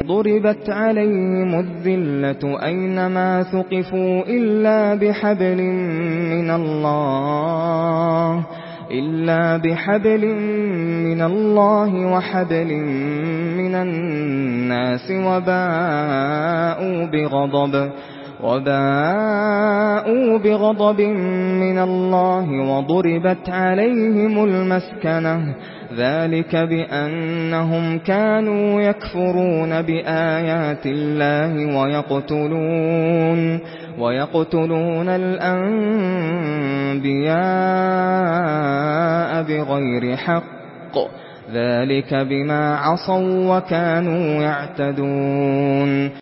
ضربت عليهم الذلة أينما ثقفوا إلا بحبل من الله وحبل من الناس وباءوا بغضب من الله وضربت عليهم المسكنة ذلك بأنهم كانوا يكفرون بآيات الله ويقتلون الأنبياء بغير حق ذلك بما عصوا وكانوا يعتدون